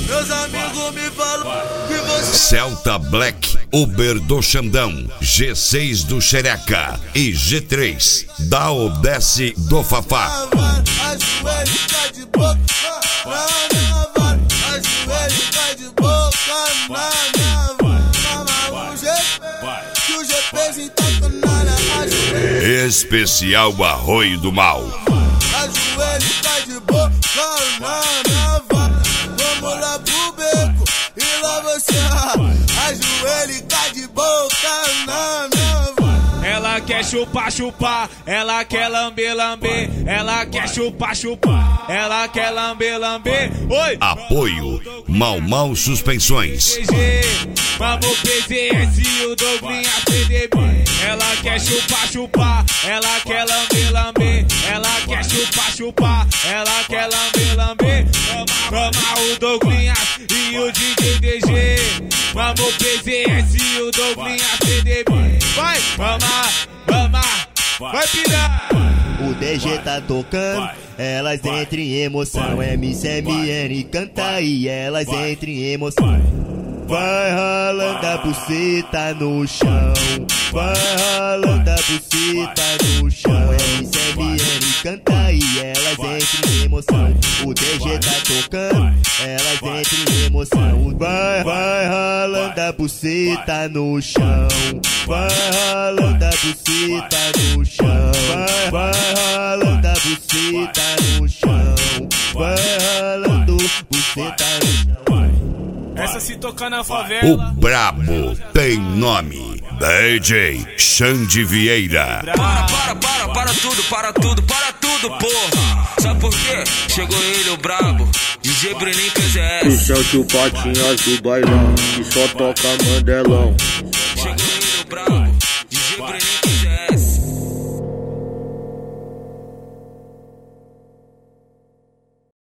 Meus amigos me falam que você... Celta Black, Uber do Xandão, G6 do Xereca e G3 da Odesse do Fafá. Ajoelho tá de boca na minha vara. Ajoelho tá de boca na minha vara. Mama, o GP, que o GP se toca na minha. Especial Arroio do Mal. Ajoelho tá de boca na minha vara. Vamos lá pro beco e lá você. Ajoelho tá de boca na minha vara. Ela quer chupar, chupar, ela quer lamber, lamber, ela quer chupar, chupar, ela quer lamber, lamber. Oi! Apoio Mal Suspensões. Vamos PZS e o Douglinha PDB. Ela quer chupar, chupar, ela quer lamber, lamber, ela quer chupar, chupar, ela quer lamber, lamber. Vamos o Douglinha e o DJ DG. Vamos PZS e o Douglinha PDB. Vai, vamos, vai pirar. O DG tá tocando, elas entram em emoção. MCMN canta e elas entram em emoção. Vai ralando a buceta no chão, vai ralando a buceta no chão. MCMN canta e elas entram em emoção. O DG tá tocando, elas entram em emoção. Vai ralando a buceta no chão, vai ralando a buceta no chão. Vai ralando a buceta no chão, vai ralando buceta no chão. Essa se tocar na favela. O brabo tem nome. DJ Xande Vieira. Para tudo, porra. Sabe por quê? Chegou ele, o brabo, DJ Breninho PZS. Esse é o tio Patinhas do bailão, que só toca mandelão. Chegou ele, o brabo.